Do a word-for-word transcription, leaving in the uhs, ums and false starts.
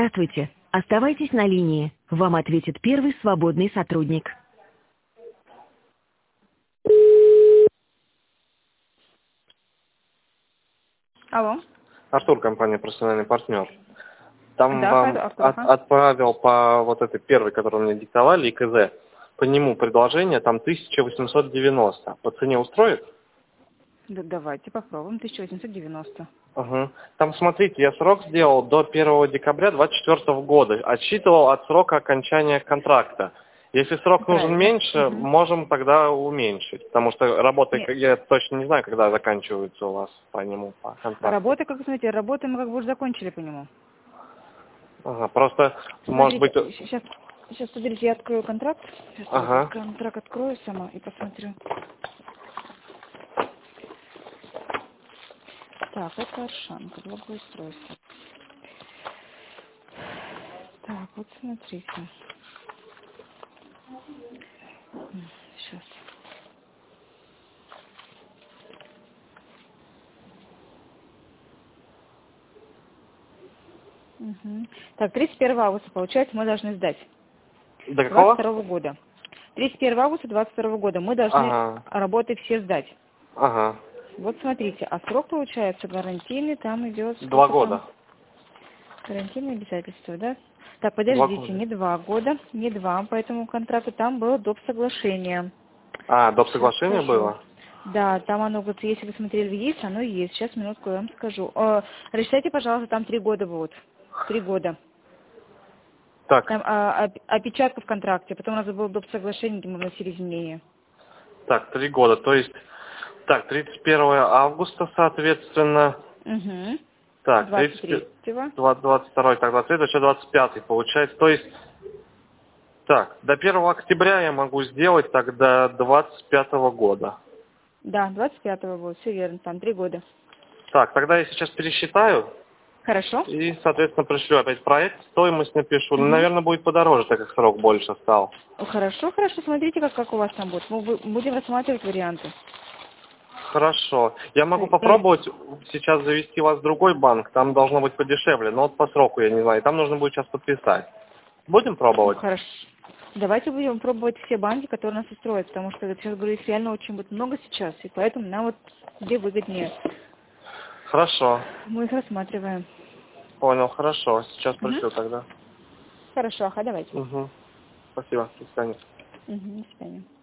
Здравствуйте. Оставайтесь на линии. Вам ответит первый свободный сотрудник. Алло. Артур, компания «Профессиональный партнер». Там Да, вам Артур, от- ага. отправил по вот этой первой, которую мне диктовали, ИКЗ, по нему предложение там тысяча восемьсот девяносто. По цене устроит? Да, давайте попробуем. тысяча восемьсот девяносто. Угу. Там, смотрите, я срок сделал до первого декабря двадцать четвёртого года. Отсчитывал от срока окончания контракта. Если срок нужен Правильно. меньше, Угу. можем тогда уменьшить. Потому что работы, Нет. я точно не знаю, когда заканчиваются у вас по нему, по А контракту. работа, как вы смотрите, работы мы как бы уже закончили по нему. Ага, просто, может быть... Смотрите, сейчас, сейчас, смотрите, я открою контракт. Сейчас я Ага. контракт открою сама и посмотрю. Так, это Аршанка, благоустройство. Так, вот смотрите. Сейчас. Угу. Так, тридцать первого августа, получается, мы должны сдать. До двадцать какого? второго года. тридцать первого августа двадцать второго года мы должны Ага. работы все сдать. Ага. Вот смотрите, а срок получается гарантийный, там идет Два сколько там? года. Гарантийные обязательства, да? Так, Два подождите, года. не два года, не два по этому контракту, там было доп. Соглашение. А, доп. Сейчас Соглашение скажу. было? Да, там оно, вот, если вы смотрели, есть, оно есть. Сейчас, минутку, я вам скажу. Э, рассчитайте, пожалуйста, там три года будут. Три года. Так, Там а, оп- опечатка в контракте, потом у нас было доп. Соглашение, где мы вносили изменения. так, три года. То есть, так, тридцать первого августа, соответственно. Угу. Так, двадцать тридцать третьего. двадцать второй, так, двадцать третий, еще двадцать пятый получается. То есть, так, до первого октября я могу сделать тогда двадцать пятого года. Да, двадцать пятого будет, все верно, там три года. Так, тогда я сейчас пересчитаю Хорошо? и, соответственно, пришлю опять проект, стоимость напишу. Ну, Угу. наверное, будет подороже, так как срок больше стал. Хорошо, хорошо, смотрите, как, как у вас там будет. Мы бу- будем рассматривать варианты. Хорошо. Я могу Э, попробовать сейчас завести вас в другой банк, там должно быть подешевле, но вот по сроку я не знаю, там нужно будет сейчас подписать. Будем пробовать? Хорошо. Давайте будем пробовать все банки, которые нас устроят, потому что, сейчас говорю, их реально очень будет много сейчас, и поэтому нам вот где выгоднее. Хорошо. Мы их рассматриваем. Понял, хорошо. Сейчас Угу. пришлю тогда. Хорошо, ага, давайте. Угу. Спасибо. До свидания. Угу, до свидания.